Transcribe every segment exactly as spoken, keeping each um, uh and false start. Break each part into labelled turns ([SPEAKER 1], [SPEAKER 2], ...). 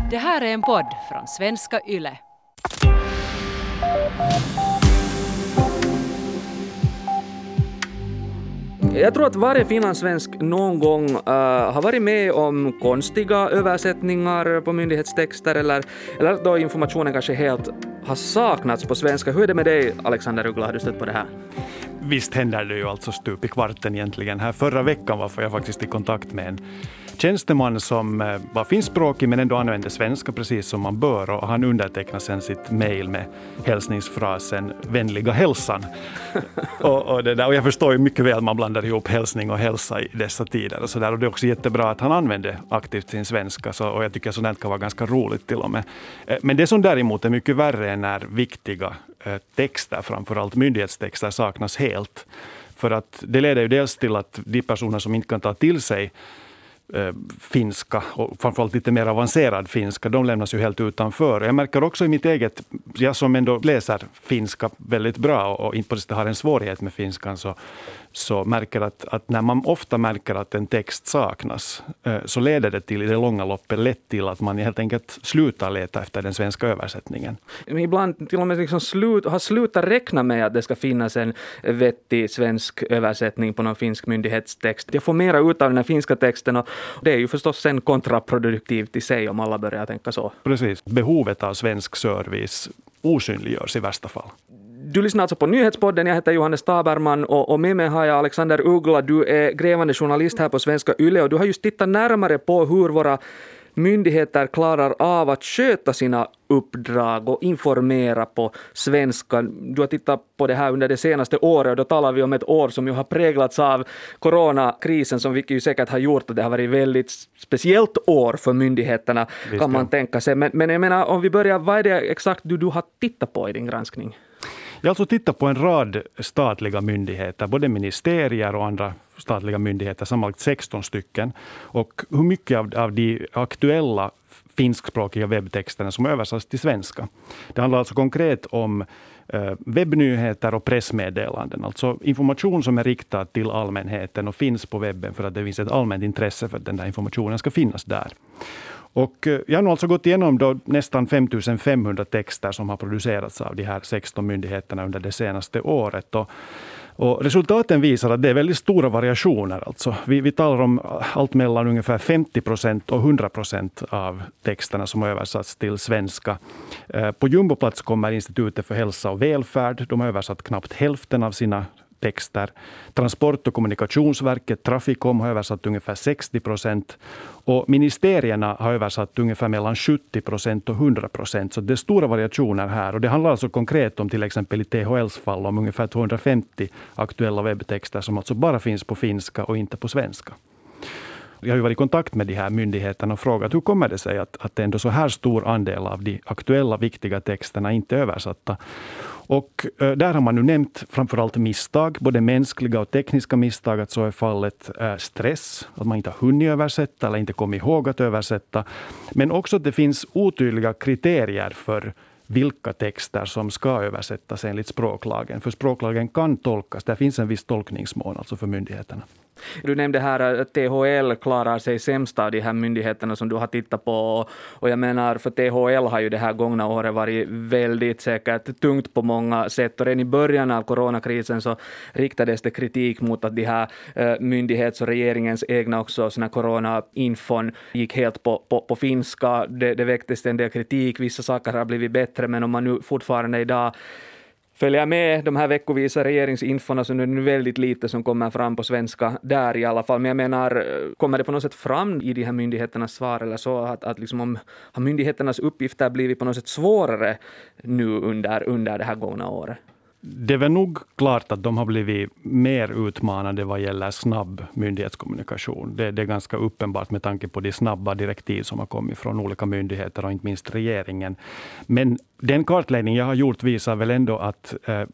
[SPEAKER 1] Det här är en podd från Svenska Yle.
[SPEAKER 2] Jag tror att varje finlandssvensk någon gång uh, har varit med om konstiga översättningar på myndighetstexter eller, eller då informationen kanske helt har saknats på svenska. Hur är det med dig, Alexander Uggla? Har du stött på det här?
[SPEAKER 3] Visst händer det ju alltså stup i kvarten egentligen. Här förra veckan var jag faktiskt i kontakt med en tjänsteman som var finskspråkig men ändå använde svenska precis som man bör, och han undertecknade sen sitt mejl med hälsningsfrasen vänliga hälsan. och, och, det där, och jag förstår ju mycket väl att man blandar ihop hälsning och hälsa i dessa tider. Och, så där, och det är också jättebra att han använde aktivt sin svenska, så, och jag tycker sådant kan vara ganska roligt till och med. Men det som däremot är mycket värre är när viktiga texter, framförallt myndighetstexter, saknas helt. För att det leder ju dels till att de personer som inte kan ta till sig eh, finska och framförallt lite mer avancerad finska, de lämnas ju helt utanför. Jag märker också i mitt eget, jag som ändå läser finska väldigt bra och inte på det har en svårighet med finskan, så, så märker att, att när man ofta märker att en text saknas eh, så leder det till i det långa loppet lätt till att man helt enkelt slutar leta efter den svenska översättningen.
[SPEAKER 2] Men ibland till och med liksom slut, har slutat räkna med att det ska finnas en vettig svensk översättning på någon finsk myndighetstext. Jag får mera ut av den här finska texten, och det är ju förstås sen kontraproduktivt i sig om alla börjar tänka så.
[SPEAKER 3] Precis. Behovet av svensk service osynliggörs i värsta fall.
[SPEAKER 2] Du lyssnar alltså på Nyhetspodden. Jag heter Johannes Taberman och, och med mig har jag Alexander Uggla. Du är grävande journalist här på Svenska Yle, och du har just tittat närmare på hur våra myndigheter klarar av att sköta sina uppdrag och informera på svenska. Du har tittat på det här under det senaste året, och då talar vi om ett år som ju har präglats av coronakrisen, som vilket ju säkert har gjort att det har varit väldigt speciellt år för myndigheterna. Visst, kan man ja. tänka sig. Men, men jag menar, om vi börjar, vad är det exakt du, du har tittat på i din granskning?
[SPEAKER 3] Jag har alltså tittat på en rad statliga myndigheter, både ministerier och andra statliga myndigheter, sammanlagt sexton stycken. Och hur mycket av, av de aktuella finskspråkiga webbtexterna som översatts till svenska. Det handlar alltså konkret om eh, webbnyheter och pressmeddelanden. Alltså information som är riktad till allmänheten och finns på webben för att det finns ett allmänt intresse för att den där informationen ska finnas där. Och jag har nu alltså gått igenom då nästan fem tusen femhundra texter som har producerats av de här sexton myndigheterna under det senaste året. Och, och resultaten visar att det är väldigt stora variationer. Alltså. Vi, vi talar om allt mellan ungefär femtio procent och hundra procent av texterna som har översatts till svenska. Eh, på jumboplats kommer Institutet för hälsa och välfärd. De har översatt knappt hälften av sina texter. Transport- och kommunikationsverket, Trafikom, har översatt ungefär sextio procent. Och ministerierna har översatt ungefär mellan sjuttio procent och hundra procent. Så det är stora variationer här. Och det handlar alltså konkret om till exempel i T H L:s fall om ungefär tvåhundrafemtio aktuella webbtexter som alltså bara finns på finska och inte på svenska. Jag har ju varit i kontakt med de här myndigheterna och frågat hur kommer det sig att, att det är ändå så här stor andel av de aktuella viktiga texterna inte är översatta. Och äh, där har man nu nämnt framförallt misstag, både mänskliga och tekniska misstag, att så är fallet. Äh, stress, att man inte har hunnit översätta eller inte kommit ihåg att översätta. Men också att det finns otydliga kriterier för vilka texter som ska översättas enligt språklagen. För språklagen kan tolkas, där finns en viss tolkningsmån alltså för myndigheterna.
[SPEAKER 2] Du nämnde här att T H L klarar sig sämst av de här myndigheterna som du har tittat på. Och jag menar, för T H L har ju det här gångna året varit väldigt säkert tungt på många sätt. Och redan i början av coronakrisen så riktades det kritik mot att de här myndighets- och regeringens egna också såna corona-infon gick helt på, på, på finska. Det, det väcktes en del kritik, vissa saker har blivit bättre, men om man nu fortfarande idag följer med de här veckovisa regeringsinforna, så nu är det väldigt lite som kommer fram på svenska där i alla fall. Men jag menar, kommer det på något sätt fram i de här myndigheternas svar eller så att, att liksom om, har myndigheternas uppgifter blivit på något sätt svårare nu under, under det här gångna året?
[SPEAKER 3] Det är väl nog klart att de har blivit mer utmanande vad gäller snabb myndighetskommunikation. Det, det är ganska uppenbart med tanke på de snabba direktiv som har kommit från olika myndigheter och inte minst regeringen. Men den kartläggning jag har gjort visar väl ändå att eh,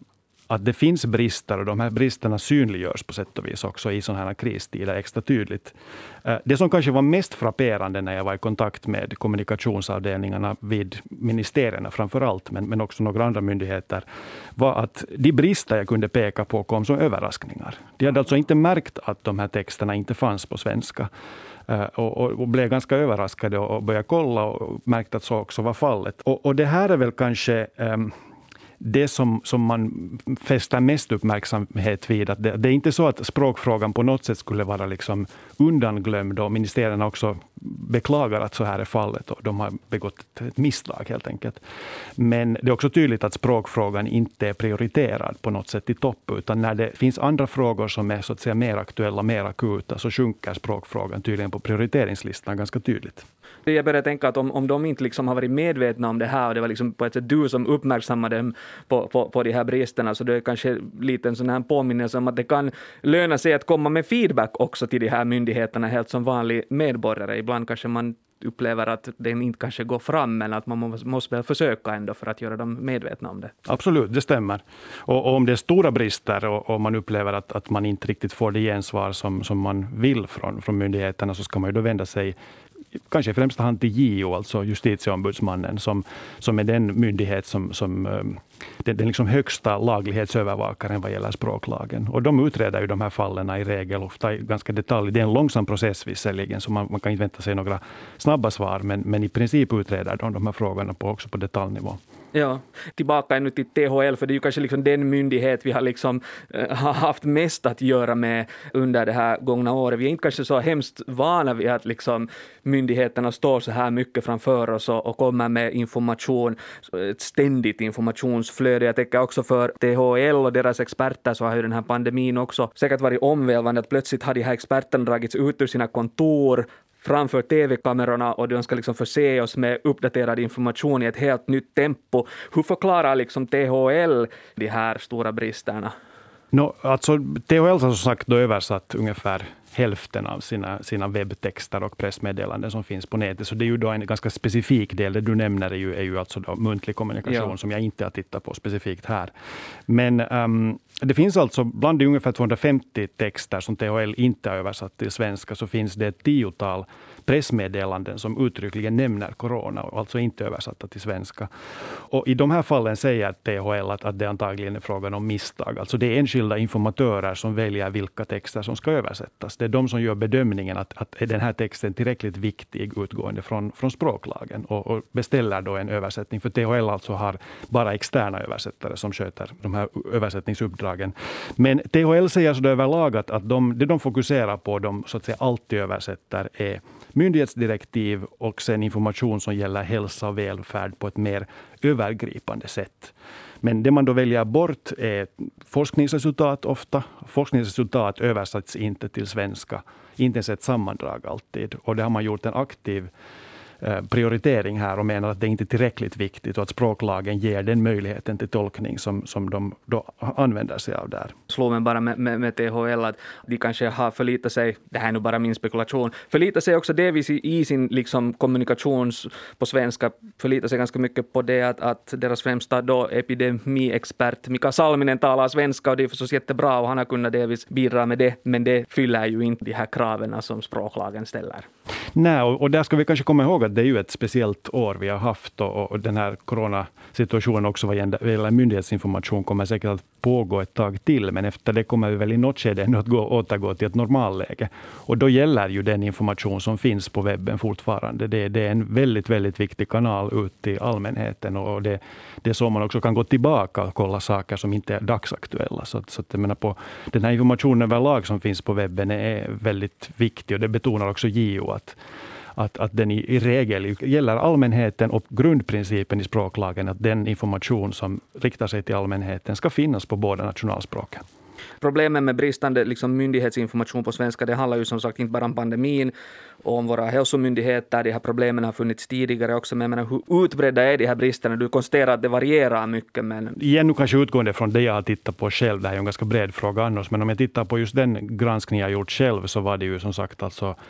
[SPEAKER 3] att det finns brister och de här bristerna synliggörs på sätt och vis också i sådana här kristider extra tydligt. Det som kanske var mest frapperande när jag var i kontakt med kommunikationsavdelningarna vid ministerierna framför allt, men, men också några andra myndigheter, var att de brister jag kunde peka på kom som överraskningar. De hade alltså inte märkt att de här texterna inte fanns på svenska. Och, och, och blev ganska överraskade och började kolla och märkte att så också var fallet. Och, och det här är väl kanske um, det som, som man fäster mest uppmärksamhet vid. Att det, det är inte så att språkfrågan på något sätt skulle vara liksom undanglömd och ministerierna också beklagar att så här är fallet och de har begått ett misstag helt enkelt. Men det är också tydligt att språkfrågan inte är prioriterad på något sätt i topp, utan när det finns andra frågor som är så att säga mer aktuella, mer akuta, så sjunker språkfrågan tydligen på prioriteringslistan ganska tydligt.
[SPEAKER 2] Jag började tänka att om, om de inte liksom har varit medvetna om det här och det var liksom på ett sätt du som uppmärksammade dem på, på, på de här bristerna, så det är kanske lite en sån här påminnelse om att det kan löna sig att komma med feedback också till de här myndigheterna helt som vanlig medborgare. Ibland kanske man upplever att den inte kanske går fram, men att man måste, måste väl försöka ändå för att göra dem medvetna om det.
[SPEAKER 3] Absolut, det stämmer. Och, och om det är stora brister och, och man upplever att, att man inte riktigt får det gensvar som, som man vill från, från myndigheterna, så ska man ju då vända sig kanske i främsta hand till J O, alltså justitieombudsmannen, som, som är den myndighet som, som den, den liksom högsta laglighetsövervakaren vad gäller språklagen. Och de utreder ju de här fallen i regel ofta i ganska detalj. Det är en långsam process visserligen, så man, man kan inte vänta sig några snabba svar, men, men i princip utreder de de här frågorna på, också på detaljnivå.
[SPEAKER 2] Ja, tillbaka ännu till T H L, för det är ju kanske liksom den myndighet vi har liksom äh, haft mest att göra med under det här gångna året. Vi är inte kanske så hemskt vana vid att liksom myndigheterna står så här mycket framför oss och, och kommer med information, ett ständigt informationsflöde. Jag tänker också för T H L och deras experter så har ju den här pandemin också säkert varit omvälvande, att plötsligt har de här experterna dragits ut ur sina kontor framför tv-kamerorna och de ska liksom förse oss med uppdaterad information i ett helt nytt tempo. Hur förklarar liksom T H L de här stora bristerna?
[SPEAKER 3] No, alltså, T H L har som sagt då översatt ungefär hälften av sina, sina webbtexter och pressmeddelanden som finns på nätet. Så det är ju då en ganska specifik del. Det du nämner är ju, är ju alltså då muntlig kommunikation, ja, som jag inte har tittat på specifikt här. Men um, det finns alltså bland de ungefär tvåhundrafemtio texter som T H L inte har översatt till svenska, så finns det ett tiotal pressmeddelanden som uttryckligen nämner corona och alltså inte översatta till svenska. Och i de här fallen säger T H L att, att det antagligen är frågan om misstag. Alltså det är enskilda informatörer som väljer vilka texter som ska översättas. Det är de som gör bedömningen att, att är den här texten tillräckligt viktig utgående från, från språklagen och, och beställer då en översättning. För T H L alltså har bara externa översättare som sköter de här översättningsuppdragen. Men T H L säger så då överlag att, att de, det de fokuserar på, de så att säga alltid översätter, är myndighetsdirektiv och sen information som gäller hälsa och välfärd på ett mer övergripande sätt. Men det man då väljer bort är forskningsresultat ofta. Forskningsresultat översätts inte till svenska, inte ens ett sammandrag alltid. Och det har man gjort en aktiv prioritering här och menar att det inte är tillräckligt viktigt och att språklagen ger den möjligheten till tolkning som, som de då använder sig av där.
[SPEAKER 2] Slår mig bara med, med, med T H L att de kanske har förlitat sig, det här är nu bara min spekulation, förlitat sig också delvis i, i sin liksom kommunikation på svenska, förlitar sig ganska mycket på det att, att deras främsta då epidemiexpert Mika Salminen talar svenska och det är förstås jättebra och han har kunnat delvis bidra med det, men det fyller ju inte de här kraven som språklagen ställer.
[SPEAKER 3] Nej, och, och där ska vi kanske komma ihåg att det är ju ett speciellt år vi har haft och, och den här coronasituationen också vad gäller myndighetsinformation kommer säkert att pågå ett tag till, men efter det kommer vi väl i något skede att gå, återgå till ett normalläge. Och då gäller ju den information som finns på webben fortfarande. Det, det är en väldigt, väldigt viktig kanal ut till allmänheten och det, det är så man också kan gå tillbaka och kolla saker som inte är dagsaktuella. Så, så att jag menar på, den här informationen överlag som finns på webben är väldigt viktig och det betonar också J O att Att, att den i, i regel gäller allmänheten och grundprincipen i språklagen att den information som riktar sig till allmänheten ska finnas på båda nationalspråken.
[SPEAKER 2] Problemen med bristande liksom, myndighetsinformation på svenska, det handlar ju som sagt inte bara om pandemin och om våra hälsomyndigheter. De här problemen har funnits tidigare också, men jag menar, hur utbredda är de här bristerna? Du konstaterar att det varierar mycket. Men...
[SPEAKER 3] Igen, nu kanske utgående från det jag har tittat på själv, det här är en ganska bred fråga annars, men om jag tittar på just den granskning jag gjort själv så var det ju som sagt alltså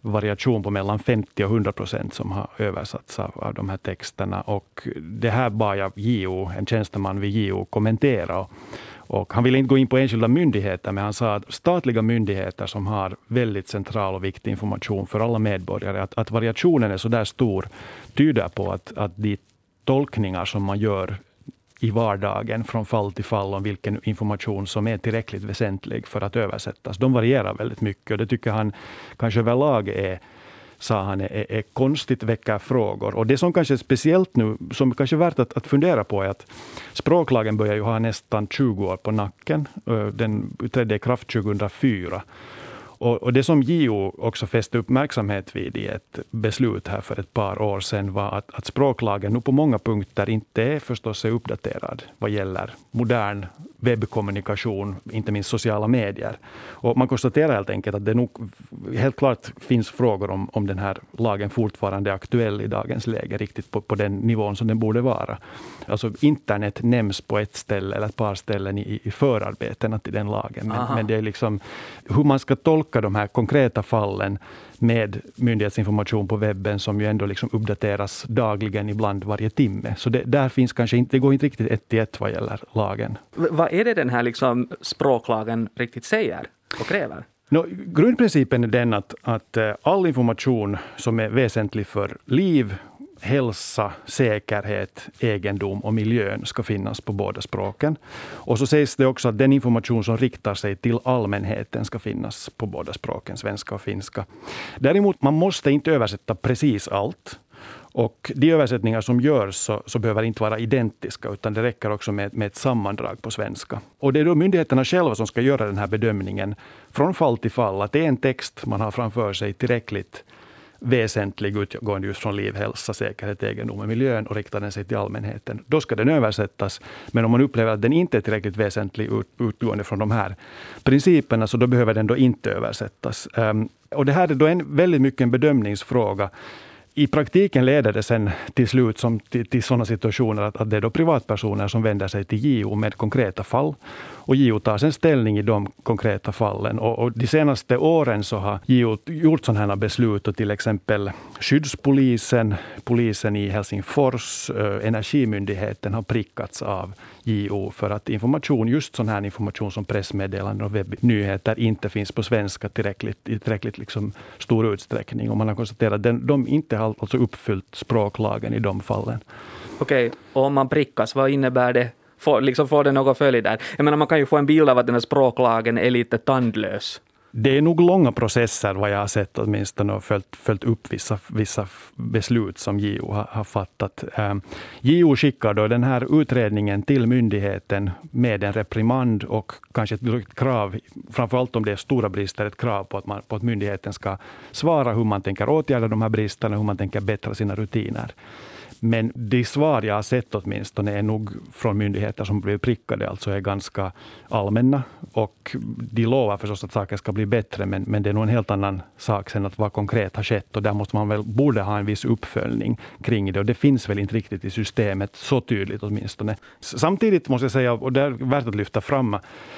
[SPEAKER 3] variation på mellan femtio och hundra procent som har översatts av, av de här texterna. Och det här bad jag J O, en tjänsteman vid J O, kommentera. Och, och han ville inte gå in på enskilda myndigheter, men han sa att statliga myndigheter som har väldigt central och viktig information för alla medborgare, att, att variationen är så där stor, tyder på att, att de tolkningar som man gör i vardagen från fall till fall om vilken information som är tillräckligt väsentlig för att översättas. De varierar väldigt mycket och det tycker han kanske överlag är, sa han, är, är konstigt väcker frågor. Och det som kanske är speciellt nu, som kanske är värt att, att fundera på är att språklagen börjar ju ha nästan tjugo år på nacken. Den trädde i kraft tjugohundrafyra. Och, och det som J O också fäste uppmärksamhet vid i ett beslut här för ett par år sedan var att, att språklagen nu på många punkter inte är förstås är uppdaterad vad gäller modern webbkommunikation, inte minst sociala medier. Och man konstaterar helt enkelt att det nog helt klart finns frågor om, om den här lagen fortfarande är aktuell i dagens läge, riktigt på, på den nivån som den borde vara. Alltså internet nämns på ett ställe eller ett par ställen i, i förarbetena till den lagen. Men, men det är liksom hur man ska tolka de här konkreta fallen med myndighetsinformation på webben som ju ändå liksom uppdateras dagligen, ibland varje timme. Så det, där finns kanske inte, det går inte riktigt ett till ett vad gäller lagen.
[SPEAKER 2] V- vad är det den här liksom språklagen riktigt säger och kräver?
[SPEAKER 3] No, grundprincipen är den att, att all information som är väsentlig för liv, hälsa, säkerhet, egendom och miljön ska finnas på båda språken. Och så sägs det också att den information som riktar sig till allmänheten ska finnas på båda språken, svenska och finska. Däremot, man måste inte översätta precis allt. Och de översättningar som görs så, så behöver inte vara identiska, utan det räcker också med, med ett sammandrag på svenska. Och det är då myndigheterna själva som ska göra den här bedömningen från fall till fall, att det är en text man har framför sig tillräckligt väsentlig utgående just från liv, hälsa, säkerhet, egendom och miljön och riktar den sig till allmänheten. Då ska den översättas, men om man upplever att den inte är tillräckligt väsentlig utgående från de här principerna, så då behöver den då inte översättas. Um, och det här är då en väldigt mycket en bedömningsfråga. I praktiken leder det sen till slut som till, till sådana situationer att, att det är då privatpersoner som vänder sig till J O med konkreta fall. Och J O tar sen ställning i de konkreta fallen. Och, och de senaste åren så har J O gjort sådana här beslut, och till exempel skyddspolisen, polisen i Helsingfors, äh, Energimyndigheten har prickats av J O för att information, just sån här information som pressmeddelanden och webbnyheter inte finns på svenska tillräckligt, i tillräckligt liksom stor utsträckning. Och man har konstaterat att den, de inte har alltså uppfyllt språklagen i de fallen.
[SPEAKER 2] Okej, okay. Och om man prickas, vad innebär det? Får, liksom får det något följd där? Jag menar, man kan ju få en bild av att den här språklagen är lite tandlös.
[SPEAKER 3] Det är nog långa processer vad jag har sett åtminstone och följt, följt upp vissa, vissa beslut som J O har, har fattat. Um, J O skickar då den här utredningen till myndigheten med en reprimand och kanske ett krav, framförallt om det är stora brister, ett krav på att, man, på att myndigheten ska svara hur man tänker åtgärda de här bristerna, hur man tänker bättra sina rutiner. Men de svar jag har sett åtminstone är nog från myndigheter som blir prickade, alltså är ganska allmänna. Och de lovar förstås att saker ska bli bättre, men, men det är nog en helt annan sak sen att vad konkret har skett. Och där måste man väl, borde ha en viss uppföljning kring det. Och det finns väl inte riktigt i systemet så tydligt åtminstone. Samtidigt måste jag säga, och det är värt att lyfta fram,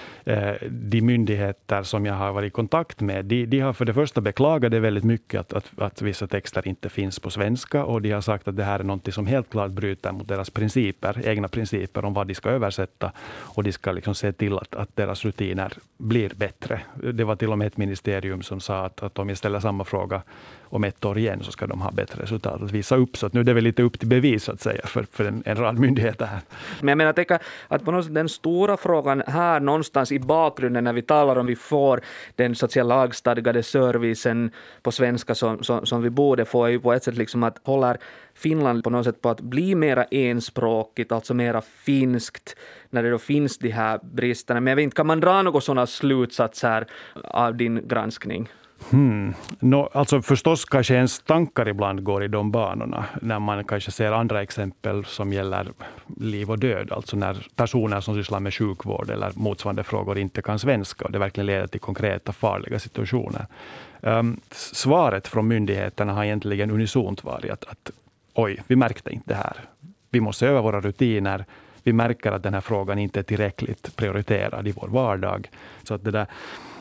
[SPEAKER 3] de myndigheter som jag har varit i kontakt med, de, de har för det första beklagat det väldigt mycket att, att, att vissa texter inte finns på svenska, och de har sagt att det här är något som helt klart bryter mot deras principer, egna principer om vad de ska översätta, och de ska liksom se till att, att deras rutiner blir bättre. Det var till och med ett ministerium som sa att, att om jag ställer samma fråga om ett år igen så ska de ha bättre resultat att visa upp. Så att nu är det väl lite upp till bevis så att säga för, för en, en rad myndigheter här.
[SPEAKER 2] Men jag menar, tänka att på något sätt den stora frågan här någonstans i bakgrunden när vi talar om vi får den så att säga lagstadgade servicen på svenska som, som, som vi borde få, är ju på ett sätt liksom att håller Finland på något sätt på att bli mera enspråkigt, alltså mera finskt, när det då finns de här bristerna. Men jag vet inte, kan man dra några sådana slutsatser av din granskning?
[SPEAKER 3] Hmm. No, alltså förstås kanske ens tankar ibland går i de banorna när man kanske ser andra exempel som gäller liv och död, alltså när personer som sysslar med sjukvård eller motsvarande frågor inte kan svenska och det verkligen leder till konkreta farliga situationer. Um, svaret från myndigheterna har egentligen unisont varit att, att oj, vi märkte inte det här. Vi måste öva våra rutiner. Vi märker att den här frågan inte är tillräckligt prioriterad i vår vardag. Så att det där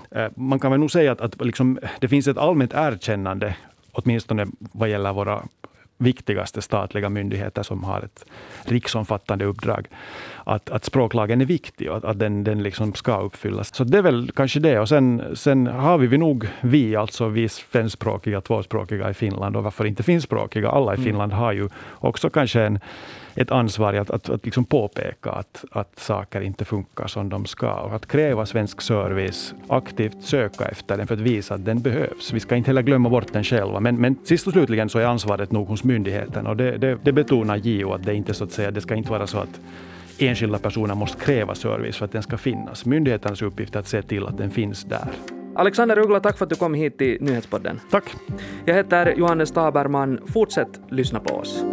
[SPEAKER 3] Man kan väl nog säga att, att liksom, det finns ett allmänt erkännande, åtminstone vad gäller våra viktigaste statliga myndigheter som har ett riksomfattande uppdrag, att, att språklagen är viktig och att, att den, den liksom ska uppfyllas. Så det är väl kanske det. Och sen, sen har vi, vi nog vi, alltså vi svenskspråkiga, tvåspråkiga i Finland, och varför inte finskspråkiga, alla i Finland har ju också kanske en, ett ansvar att, att, att liksom påpeka att, att saker inte funkar som de ska, och att kräva svensk service, aktivt söka efter den för att visa att den behövs. Vi ska inte heller glömma bort den själva, men, men sist och slutligen så är ansvaret nog hos myndigheten, och det, det, det betonar J O att det inte så att säga, det ska inte vara så att enskilda personer måste kräva service för att den ska finnas. Myndighetens uppgift är att se till att den finns där.
[SPEAKER 2] Alexander Uggla, tack för att du kom hit till Nyhetspodden.
[SPEAKER 3] Tack.
[SPEAKER 2] Jag heter Johannes Taberman. Fortsätt lyssna på oss.